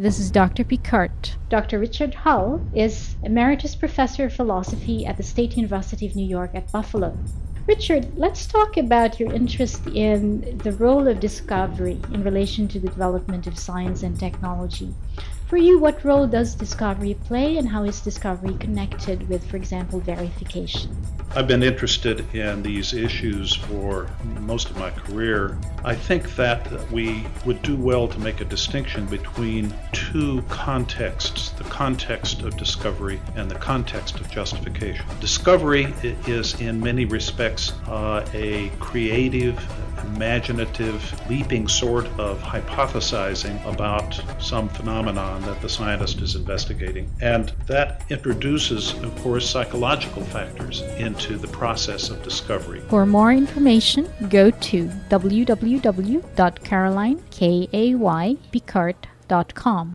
This is Dr. Picard. Dr. Richard Hull is Emeritus Professor of Philosophy at the State University of New York at Buffalo. Richard, let's talk about your interest in the role of discovery in relation to the development of science and technology. For you, what role does discovery play, and how is discovery connected with, for example, verification? I've been interested in these issues for most of my career. I think that we would do well to make a distinction between two contexts, the context of discovery and the context of justification. Discovery is in many respects a creative, imaginative, leaping sort of hypothesizing about some phenomenon that the scientist is investigating. And that introduces, of course, psychological factors into the process of discovery. For more information, go to www.carolinepicard.com.